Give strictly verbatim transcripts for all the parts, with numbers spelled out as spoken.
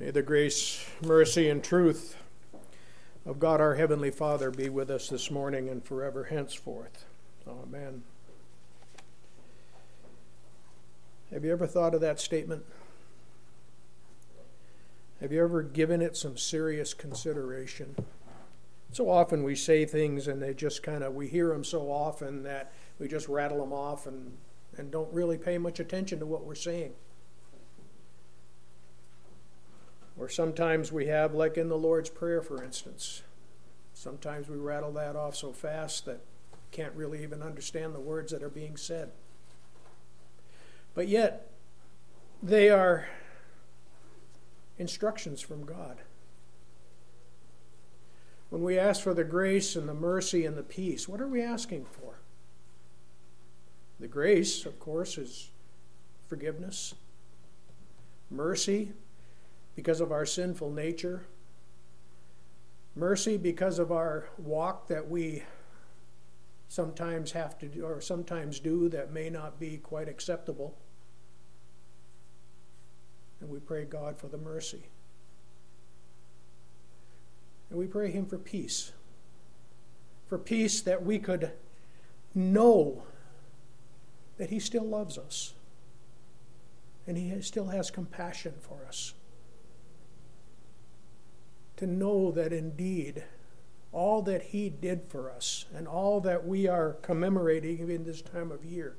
May the grace, mercy, and truth of God our Heavenly Father be with us this morning and forever henceforth. Amen. Have you ever thought of that statement? Have you ever given it some serious consideration? So often we say things and they just kind of, we hear them so often that we just rattle them off and, and don't really pay much attention to what we're saying. Or sometimes we have, like in the Lord's Prayer, for instance. Sometimes we rattle that off so fast that can't really even understand the words that are being said. But yet, they are instructions from God. When we ask for the grace and the mercy and the peace, what are we asking for? The grace, of course, is forgiveness. Mercy, because of our sinful nature. Mercy because of our walk that we sometimes have to do, or sometimes do, that may not be quite acceptable. And we pray God for the mercy. And we pray Him for peace. For peace that we could know that He still loves us. And He still has compassion for us. To know that indeed all that He did for us and all that we are commemorating in this time of year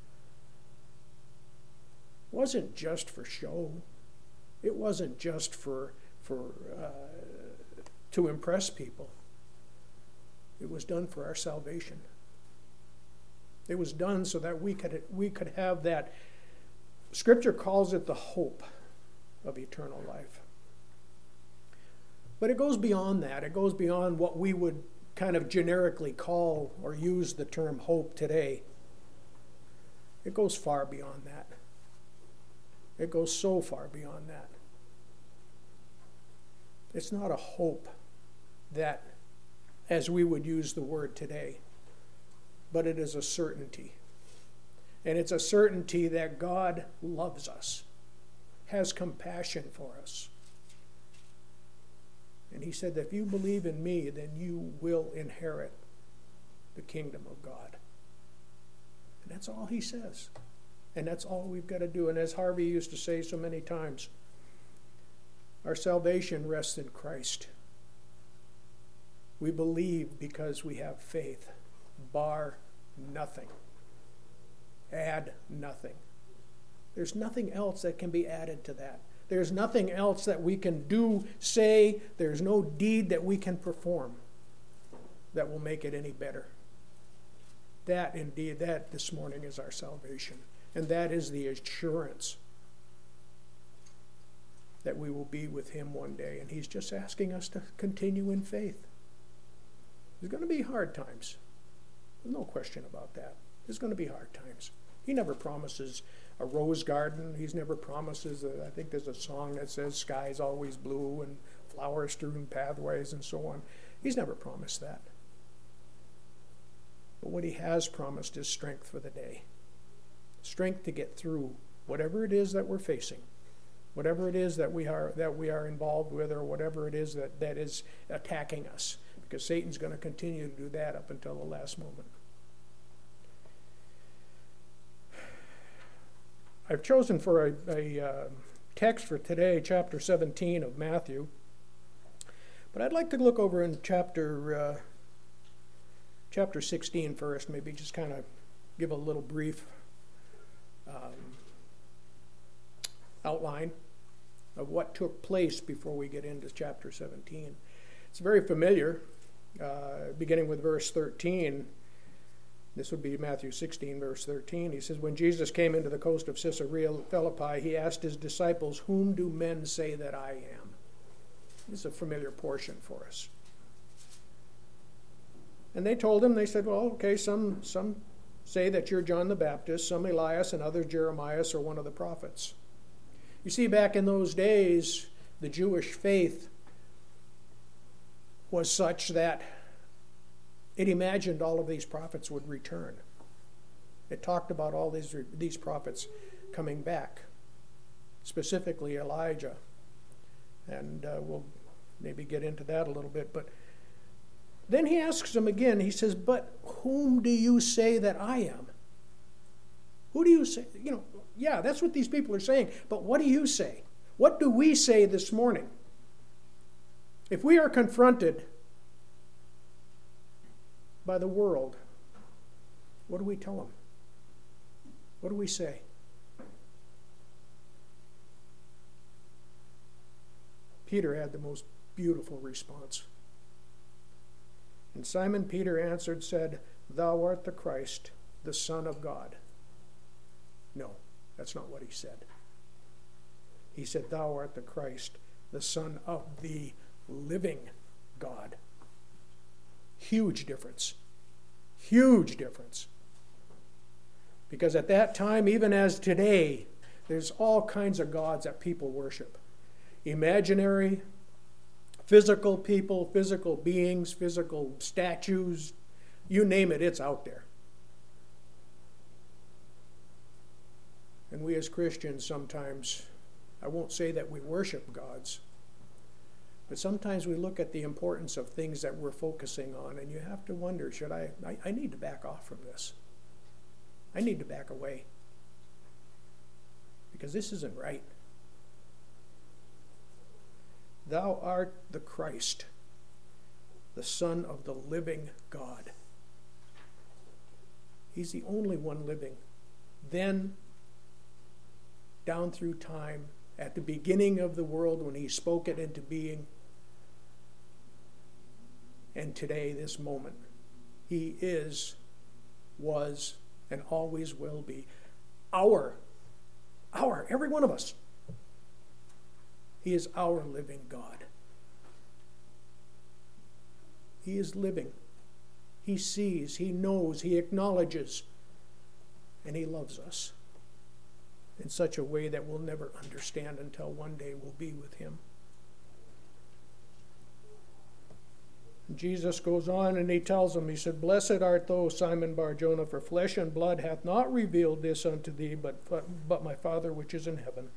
wasn't just for show. It wasn't just for for uh, to impress people. It was done for our salvation. It was done so that we could we could have that. Scripture calls it the hope of eternal life. But it goes beyond that. It goes beyond what we would kind of generically call or use the term hope today. It goes far beyond that. It goes so far beyond that. It's not a hope that, as we would use the word today, but it is a certainty. And it's a certainty that God loves us, has compassion for us. And He said that if you believe in me, then you will inherit the kingdom of God. And that's all He says. And that's all we've got to do. And as Harvey used to say so many times, our salvation rests in Christ. We believe because we have faith. Bar nothing. Add nothing. There's nothing else that can be added to that. There's nothing else that we can do, say. There's no deed that we can perform that will make it any better. That indeed, that this morning is our salvation. And that is the assurance that we will be with Him one day. And He's just asking us to continue in faith. There's going to be hard times. There's no question about that. There's going to be hard times. He never promises a rose garden. He's never promises, a, I think there's a song that says sky's always blue and flower-strewn pathways and so on. He's never promised that. But what He has promised is strength for the day. Strength to get through whatever it is that we're facing, whatever it is that we are that we are involved with, or whatever it is that, that is attacking us. Because Satan's going to continue to do that up until the last moment. I've chosen for a, a uh, text for today, chapter seventeen of Matthew. But I'd like to look over in chapter uh, chapter sixteen first, maybe just kind of give a little brief um, outline of what took place before we get into chapter seventeen. It's very familiar, uh, beginning with verse thirteen. This would be Matthew sixteen, verse thirteen. He says, when Jesus came into the coast of Caesarea Philippi, He asked His disciples, whom do men say that I am? This is a familiar portion for us. And they told Him, they said, well, okay, some, some say that you're John the Baptist, some Elias, and others Jeremiah or one of the prophets. You see, back in those days, the Jewish faith was such that it imagined all of these prophets would return. It talked about all these, these prophets coming back, specifically Elijah And uh, we'll maybe get into that a little bit. But then he asks them again, he says, but whom do you say that I am? Who do you say? You know, yeah, that's what these people are saying. But what do you say? What do we say this morning? If we are confronted by the world, what do we tell them? What do we say? Peter had the most beautiful response. And Simon Peter answered, said, Thou art the Christ, the Son of God. No, that's not what he said. He said, Thou art the Christ, the Son of the living God. Huge difference. Huge difference. Because at that time, even as today, there's all kinds of gods that people worship. Imaginary, physical people, physical beings, physical statues, you name it, it's out there. And we as Christians sometimes, I won't say that we worship gods, but sometimes we look at the importance of things that we're focusing on, and you have to wonder, should I, I, I need to back off from this. I need to back away. Because this isn't right. Thou art the Christ, the Son of the living God. He's the only one living. Then, down through time, at the beginning of the world when he spoke it into being, and today, this moment, he is, was, and always will be our, our, every one of us. He is our living God. He is living. He sees, he knows, he acknowledges, and he loves us in such a way that we'll never understand until one day we'll be with him. Jesus goes on and he tells him, he said, Blessed art thou, Simon Bar-Jonah, for flesh and blood hath not revealed this unto thee, but, but my Father which is in heaven.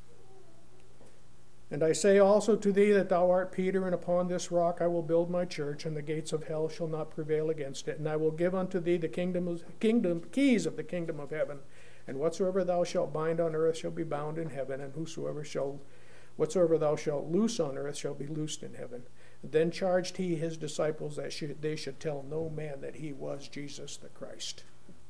And I say also to thee that thou art Peter, and upon this rock I will build my church, and the gates of hell shall not prevail against it. And I will give unto thee the kingdom, of, kingdom keys of the kingdom of heaven. And whatsoever thou shalt bind on earth shall be bound in heaven, and whosoever shall, whatsoever thou shalt loose on earth shall be loosed in heaven. Then charged he his disciples that should, they should tell no man that he was Jesus the Christ.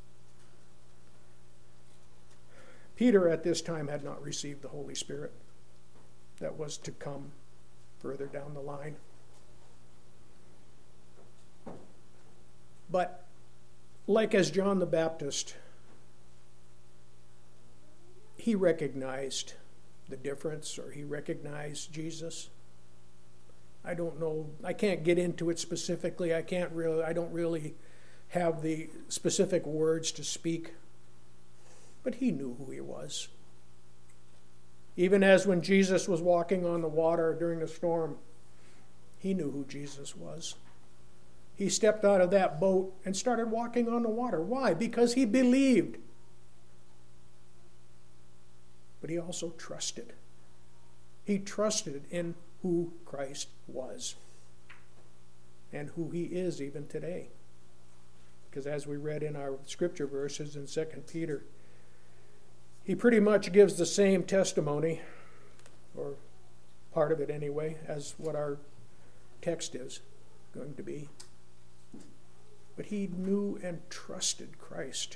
Peter at this time had not received the Holy Spirit. That was to come further down the line. But like as John the Baptist, he recognized the difference, or he recognized Jesus. I don't know, I can't get into it specifically. I can't really, I don't really have the specific words to speak. But he knew who he was. Even as when Jesus was walking on the water during the storm, he knew who Jesus was. He stepped out of that boat and started walking on the water. Why? Because he believed. But he also trusted. He trusted in who Christ was and who he is even today. Because as we read in our scripture verses in Second Peter, he pretty much gives the same testimony, or part of it anyway, as what our text is going to be. But he knew and trusted Christ.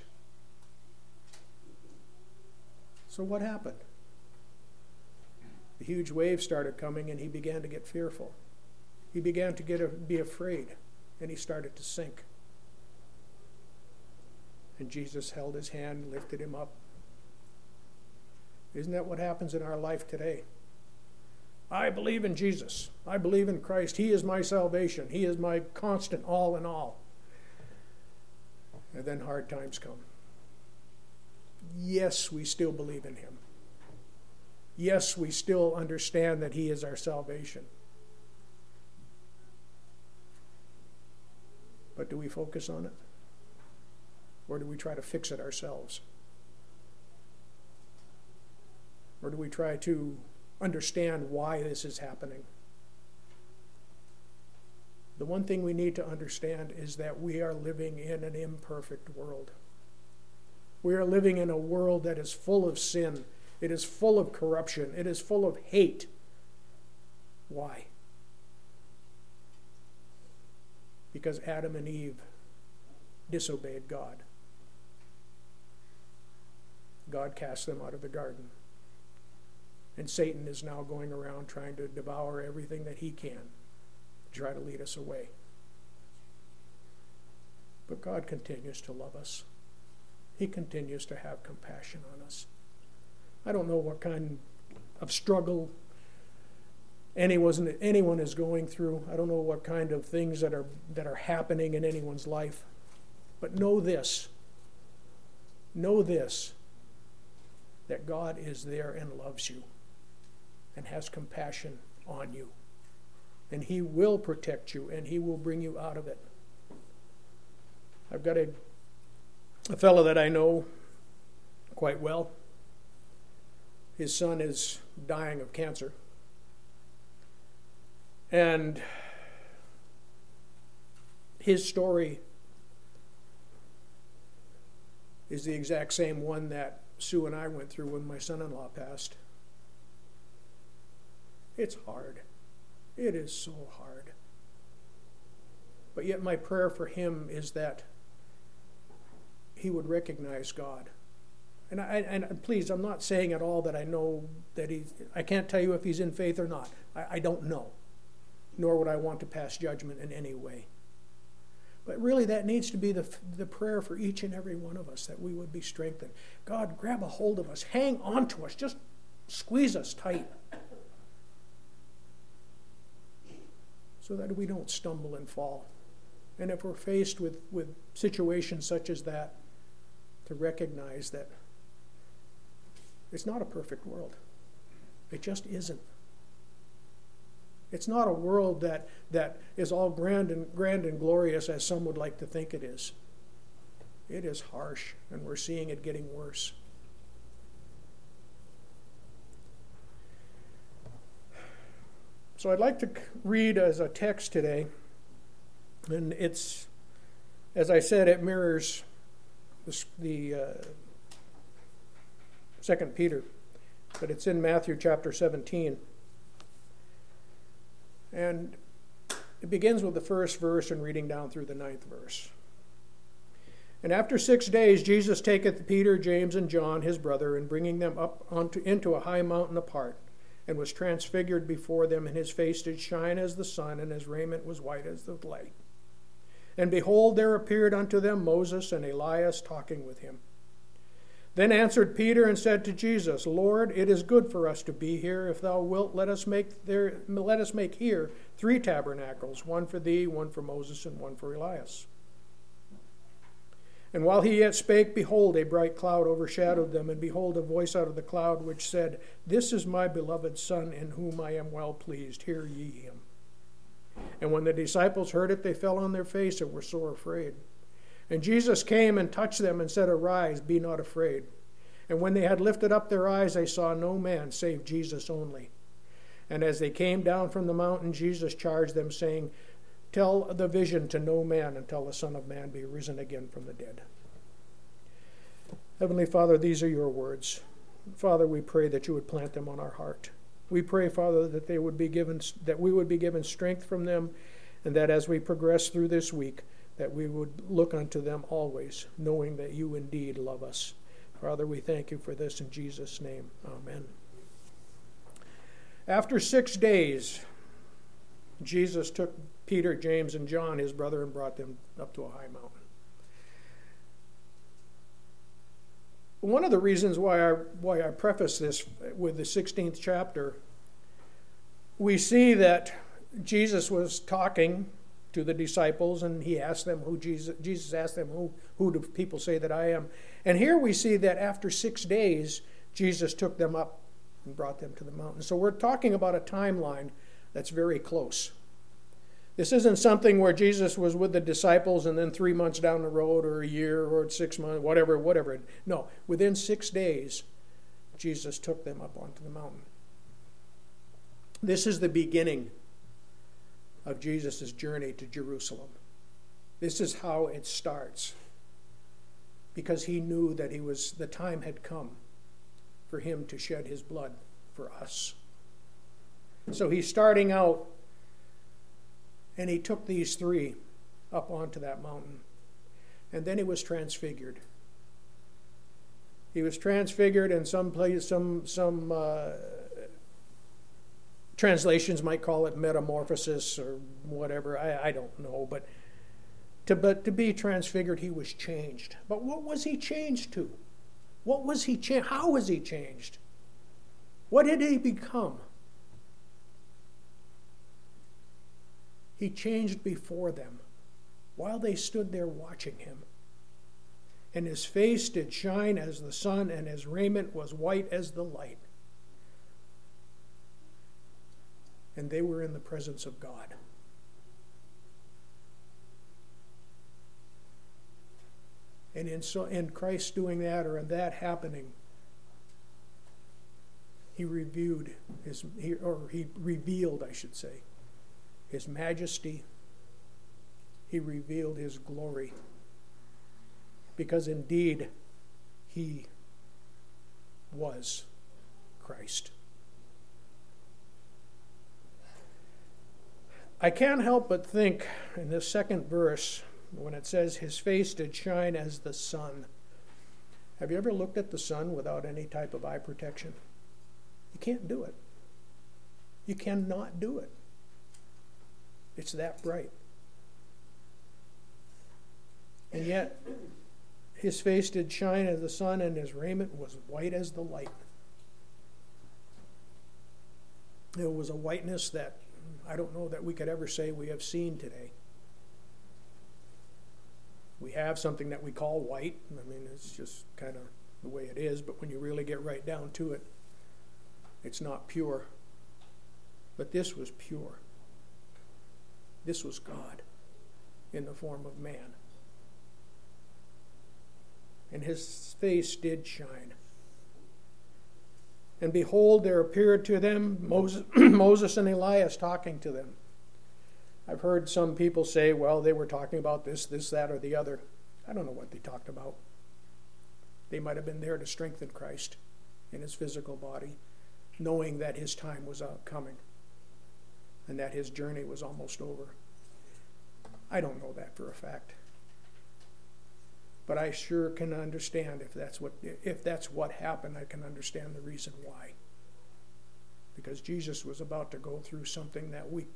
So what happened? The huge waves started coming and he began to get fearful. He began to get a, be afraid, and he started to sink. And Jesus held his hand, lifted him up. Isn't that what happens in our life today? I believe in Jesus. I believe in Christ. He is my salvation. He is my constant all in all. And then hard times come. Yes, we still believe in him. Yes, we still understand that he is our salvation. But do we focus on it? Or do we try to fix it ourselves? Or do we try to understand why this is happening. The one thing we need to understand is that we are living in an imperfect world. We are living in a world that is full of sin. It is full of corruption. It is full of hate. Why? Because Adam and Eve disobeyed God. God cast them out of the garden. And Satan is now going around trying to devour everything that he can to try to lead us away. But God continues to love us. He continues to have compassion on us. I don't know what kind of struggle anyone, anyone is going through. I don't know what kind of things that are, that are happening in anyone's life. But know this. Know this. That God is there and loves you and has compassion on you. And He will protect you and He will bring you out of it. I've got a, a fellow that I know quite well. His son is dying of cancer. And his story is the exact same one that Sue and I went through when my son-in-law passed. It's hard. It is so hard. But yet my prayer for him is that he would recognize God. And I and please, I'm not saying at all that I know that he, I can't tell you if he's in faith or not. I, I don't know. Nor would I want to pass judgment in any way. But really that needs to be the, the prayer for each and every one of us, that we would be strengthened. God, grab a hold of us. Hang on to us. Just squeeze us tight. So that we don't stumble and fall. And if we're faced with, with situations such as that, to recognize that it's not a perfect world. It just isn't. It's not a world that, that is all grand and grand and glorious as some would like to think it is. It is harsh, and we're seeing it getting worse. So I'd like to read as a text today, and it's, as I said, it mirrors the, the uh, Second Peter, but it's in Matthew chapter seventeen. And it begins with the first verse and reading down through the ninth verse. And after six days Jesus taketh Peter, James, and John, his brother, and bringing them up onto, into a high mountain apart, and was transfigured before them, and his face did shine as the sun, and his raiment was white as the light. And behold, there appeared unto them Moses and Elias talking with him. Then answered Peter and said to Jesus, Lord, it is good for us to be here. If thou wilt, let us make there, let us make here three tabernacles, one for thee, one for Moses, and one for Elias. And while he yet spake, behold, a bright cloud overshadowed them, and behold, a voice out of the cloud which said, This is my beloved Son, in whom I am well pleased. Hear ye him. And when the disciples heard it, they fell on their face and were sore afraid. And Jesus came and touched them and said, Arise, be not afraid. And when they had lifted up their eyes, they saw no man save Jesus only. And as they came down from the mountain, Jesus charged them, saying, Tell the vision to no man until the Son of Man be risen again from the dead. Heavenly Father, these are your words. Father, we pray that you would plant them on our heart. We pray, Father, that they would be given, that we would be given strength from them, and that as we progress through this week, that we would look unto them always, knowing that you indeed love us. Father, we thank you for this in Jesus' name. Amen. After six days, Jesus took Peter, James, and John, his brother, and brought them up to a high mountain. One of the reasons why I, why I preface this with the sixteenth chapter, we see that Jesus was talking to the disciples, and he asked them who Jesus, Jesus asked them, who, who do people say that I am? And here we see that after six days, Jesus took them up and brought them to the mountain. So we're talking about a timeline that's very close. This isn't something where Jesus was with the disciples and then three months down the road or a year or six months, whatever, whatever. No, within six days, Jesus took them up onto the mountain. This is the beginning of Jesus' journey to Jerusalem. This is how it starts. Because he knew that he was, the time had come for him to shed his blood for us. So he's starting out, and he took these three up onto that mountain. And then he was transfigured. He was transfigured, and some place, some some uh, translations might call it metamorphosis or whatever. I, I don't know, but to but to be transfigured, he was changed. But what was he changed to? What was he changed? How was he changed? What did he become? He changed before them, while they stood there watching him. And his face did shine as the sun, and his raiment was white as the light. And they were in the presence of God. And in, so, in Christ doing that, or in that happening, he reviewed his, he, or he revealed, I should say, his majesty. He revealed his glory. Because indeed, he was Christ. I can't help but think in this second verse, when it says, his face did shine as the sun. Have you ever looked at the sun without any type of eye protection? You can't do it. You cannot do it. It's that bright. And yet, his face did shine as the sun, and his raiment was white as the light. It was a whiteness that I don't know that we could ever say we have seen today. We have something that we call white. I mean, it's just kind of the way it is, but when you really get right down to it, it's not pure. But this was pure. This was God in the form of man. And his face did shine. And behold, there appeared to them Moses, Moses and Elias talking to them. I've heard some people say, well, they were talking about this, this, that, or the other. I don't know what they talked about. They might have been there to strengthen Christ in his physical body, knowing that his time was coming and that his journey was almost over. I don't know that for a fact. But I sure can understand if that's what if that's what happened, I can understand the reason why. Because Jesus was about to go through something that we,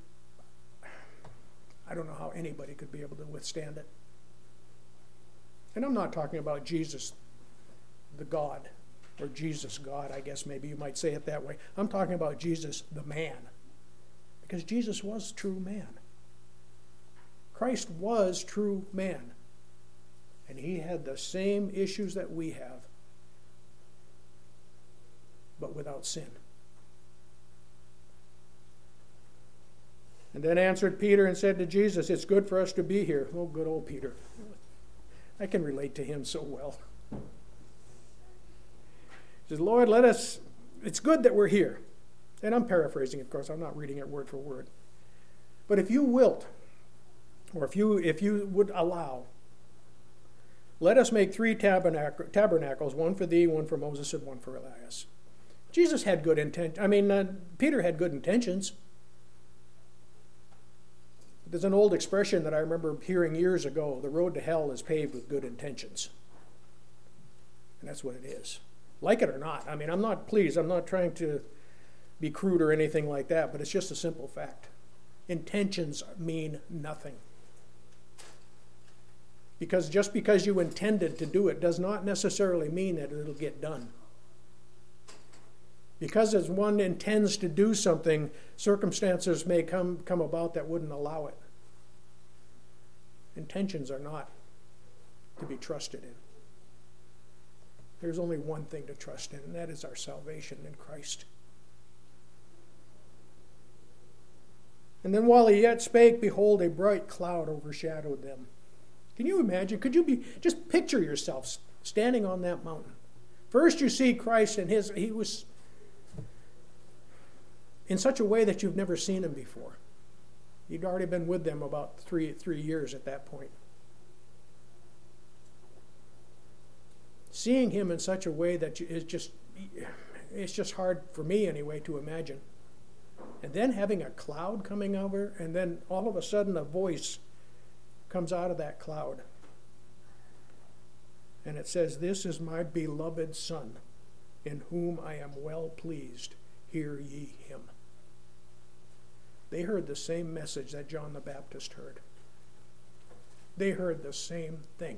I don't know how anybody could be able to withstand it. And I'm not talking about Jesus, the God, or Jesus God, I guess maybe you might say it that way. I'm talking about Jesus, the man. Because Jesus was true man. Christ was true man. And he had the same issues that we have, but without sin. And then answered Peter and said to Jesus, it's good for us to be here. Oh, good old Peter. I can relate to him so well. He says, Lord, let us, it's good that we're here. And I'm paraphrasing, of course. I'm not reading it word for word. But if you wilt, or if you if you would allow, let us make three tabernac- tabernacles, one for thee, one for Moses, and one for Elias. Jesus had good intent. I mean, uh, Peter had good intentions. There's an old expression that I remember hearing years ago, the road to hell is paved with good intentions. And that's what it is. Like it or not. I mean, I'm not, pleased. I'm not trying to be crude or anything like that, but it's just a simple fact. Intentions mean nothing. Because just because you intended to do it does not necessarily mean that it'll get done. Because as one intends to do something, circumstances may come, come about that wouldn't allow it. Intentions are not to be trusted in. There's only one thing to trust in, and that is our salvation in Christ. And then while he yet spake, behold, a bright cloud overshadowed them. Can you imagine? Could you be, just picture yourself standing on that mountain. First you see Christ and his, he was, in such a way that you've never seen him before. You'd already been with them about three, three years at that point. Seeing him in such a way that is just, it's just hard for me anyway to imagine. And then having a cloud coming over, and then all of a sudden a voice comes out of that cloud. And it says, "This is my beloved Son, in whom I am well pleased. Hear ye him." They heard the same message that John the Baptist heard. They heard the same thing.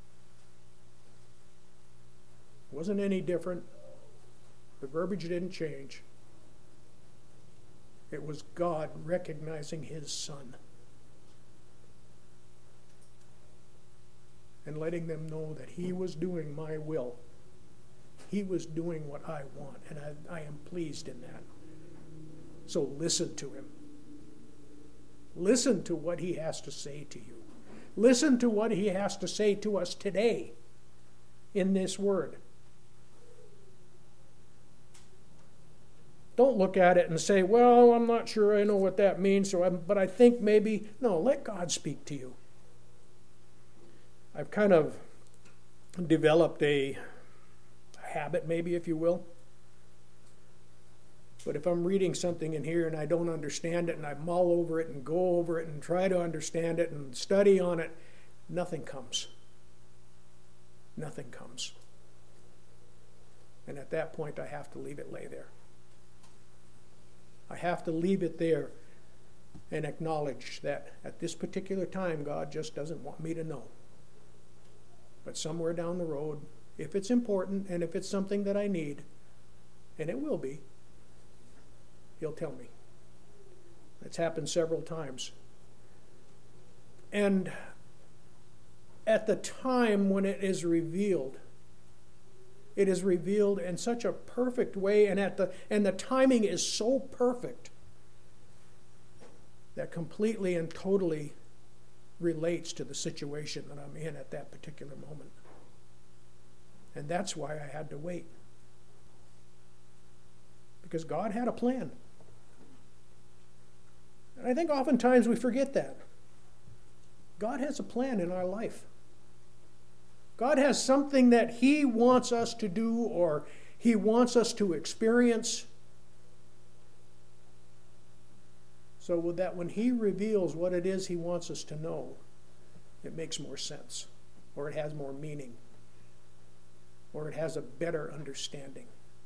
It wasn't any different. The verbiage didn't change. It was God recognizing his Son and letting them know that he was doing my will. He was doing what I want, and I, I am pleased in that. So listen to him. Listen to what he has to say to you. Listen to what he has to say to us today in this word. Don't look at it and say, well, I'm not sure I know what that means, so I'm, but I think maybe. No, let God speak to you. I've kind of developed a habit, maybe, if you will. But if I'm reading something in here and I don't understand it, and I mull over it and go over it and try to understand it and study on it, nothing comes. Nothing comes. And at that point, I have to leave it lay there. I have to leave it there and acknowledge that at this particular time, God just doesn't want me to know. But somewhere down the road, if it's important and if it's something that I need, and it will be, he'll tell me. It's happened several times. And at the time when it is revealed, it is revealed in such a perfect way, and at the and the timing is so perfect that completely and totally relates to the situation that I'm in at that particular moment. And that's why I had to wait. Because God had a plan. And I think oftentimes we forget that. God has a plan in our life. God has something that he wants us to do, or he wants us to experience. So with that, when he reveals what it is he wants us to know, it makes more sense, or it has more meaning, or it has a better understanding.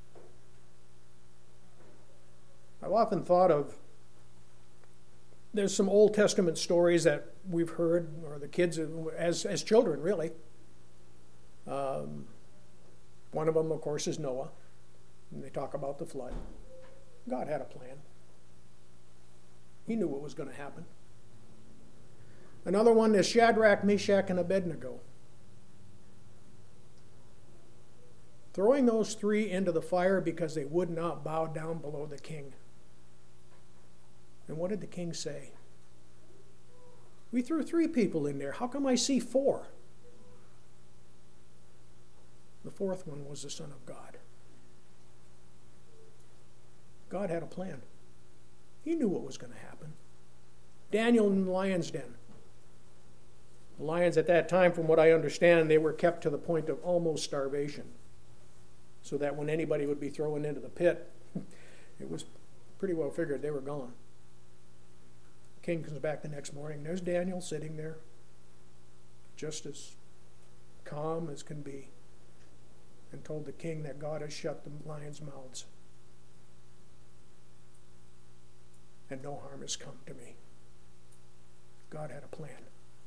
I've often thought of, there's some Old Testament stories that we've heard, or the kids as, as children, really. Um, one of them, of course, is Noah. And they talk about the flood. God had a plan. He knew what was going to happen. Another one is Shadrach, Meshach, and Abednego. Throwing those three into the fire because they would not bow down below the king. And what did the king say? We threw three people in there. How come I see four? The fourth one was the Son of God. God had a plan. He knew what was going to happen. Daniel in the lion's den. The lions at that time, from what I understand, they were kept to the point of almost starvation. So that when anybody would be thrown into the pit, it was pretty well figured they were gone. The king comes back the next morning. There's Daniel sitting there, just as calm as can be, and told the king that God has shut the lions' mouths. And no harm has come to me. God had a plan.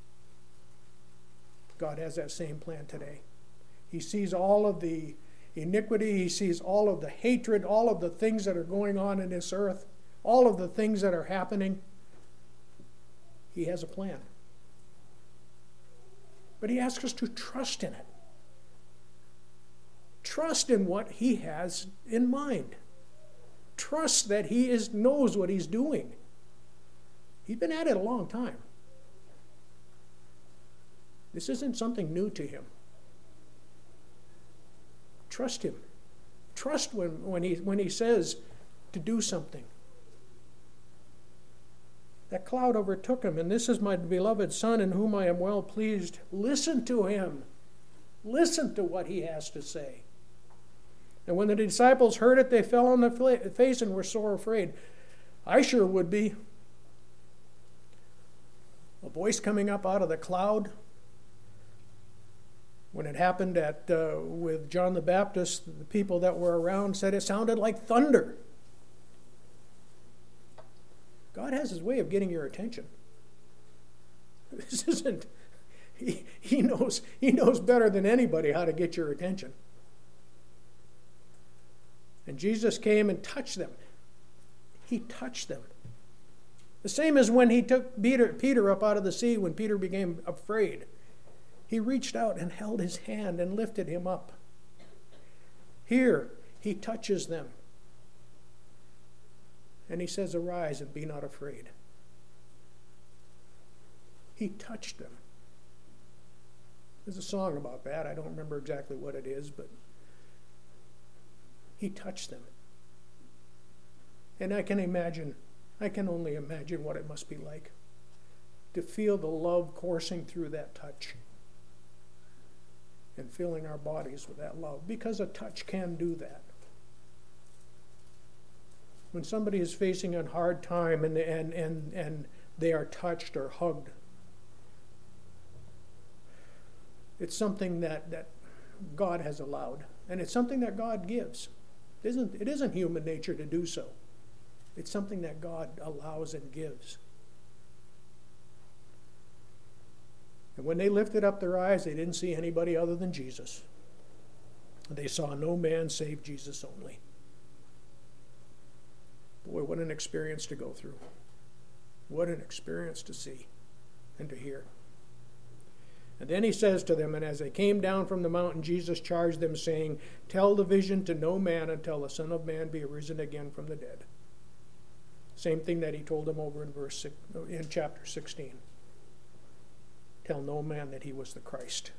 God has that same plan today. He sees all of the iniquity. He sees all of the hatred, all of the things that are going on in this earth, all of the things that are happening. He has a plan. But he asks us to trust in it. Trust in what he has in mind. Trust that he is knows what he's doing. He's been at it a long time. This isn't something new to him. Trust him. Trust when, when, he, when he says to do something. That cloud overtook him, and this is my beloved Son in whom I am well pleased. Listen to him. Listen to what he has to say. And when the disciples heard it, they fell on their face and were sore afraid. I sure would be. A voice coming up out of the cloud. When it happened at uh, with John the Baptist, the people that were around said it sounded like thunder. God has his way of getting your attention. This isn't, he, he knows, he knows better than anybody how to get your attention. And Jesus came and touched them. He touched them. The same as when he took Peter, Peter up out of the sea when Peter became afraid. He reached out and held his hand and lifted him up. Here, he touches them. And he says, arise and be not afraid. He touched them. There's a song about that. I don't remember exactly what it is, but he touched them. And I can imagine, I can only imagine what it must be like to feel the love coursing through that touch and filling our bodies with that love, because a touch can do that. When somebody is facing a hard time and, and, and, and they are touched or hugged, it's something that, that God has allowed. And it's something that God gives. It isn't, it isn't human nature to do so. It's something that God allows and gives. And when they lifted up their eyes, they didn't see anybody other than Jesus. They saw no man save Jesus only. Boy, what an experience to go through. What an experience to see and to hear. And then he says to them, and as they came down from the mountain, Jesus charged them, saying, tell the vision to no man until the Son of Man be arisen again from the dead. Same thing that he told them over in verse six, in chapter sixteen. Tell no man that he was the Christ.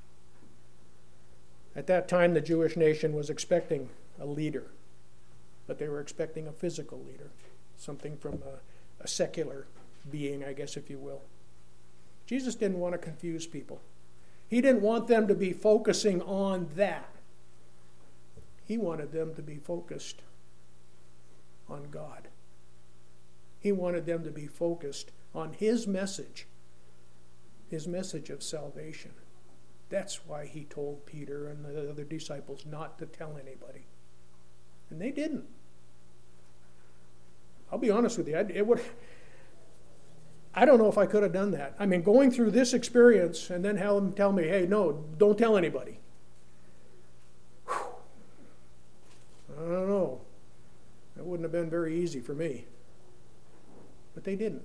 At that time, the Jewish nation was expecting a leader, but they were expecting a physical leader, something from a, a secular being, I guess, if you will. Jesus didn't want to confuse people. He didn't want them to be focusing on that. He wanted them to be focused on God. He wanted them to be focused on his message, his message of salvation. That's why he told Peter and the other disciples not to tell anybody. And they didn't. I'll be honest with you, I, it would, I don't know if I could have done that. I mean, going through this experience and then have them tell me, hey, no, don't tell anybody. Whew. I don't know. That wouldn't have been very easy for me. But they didn't.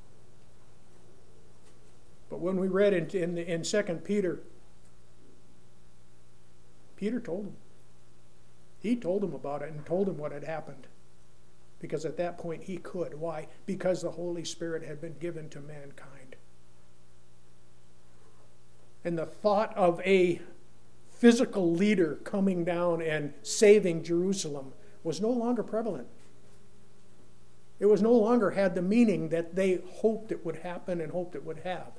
But when we read in, in, in Second Peter, Peter told them. He told them about it and told them what had happened. Because at that point he could. Why? Because the Holy Spirit had been given to mankind. And the thought of a physical leader coming down and saving Jerusalem was no longer prevalent. It was no longer had the meaning that they hoped it would happen and hoped it would have.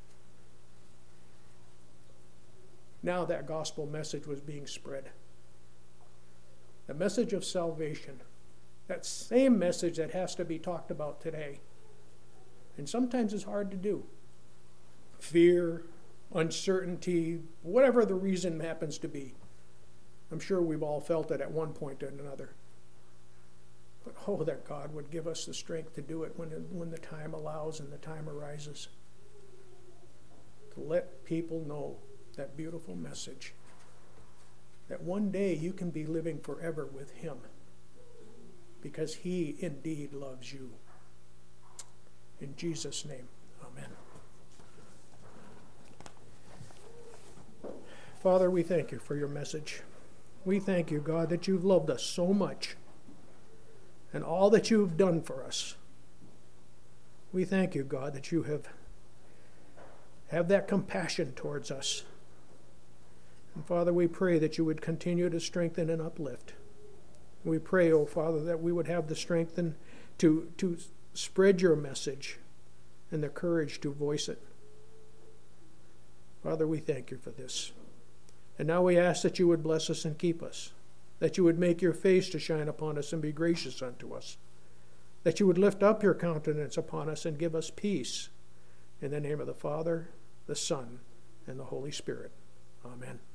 Now that gospel message was being spread. The message of salvation. That same message that has to be talked about today. And sometimes it's hard to do. Fear, uncertainty, whatever the reason happens to be. I'm sure we've all felt it at one point or another. But oh, that God would give us the strength to do it when, when the time allows and the time arises. To let people know that beautiful message. That one day you can be living forever with him. Because he indeed loves you. In Jesus' name, amen. Father, we thank you for your message. We thank you, God, that you've loved us so much. And all that you've done for us. We thank you, God, that you have, have that compassion towards us. And Father, we pray that you would continue to strengthen and uplift. We pray, oh Father, that we would have the strength and to, to spread your message and the courage to voice it. Father, we thank you for this. And now we ask that you would bless us and keep us, that you would make your face to shine upon us and be gracious unto us, that you would lift up your countenance upon us and give us peace. In the name of the Father, the Son, and the Holy Spirit. Amen.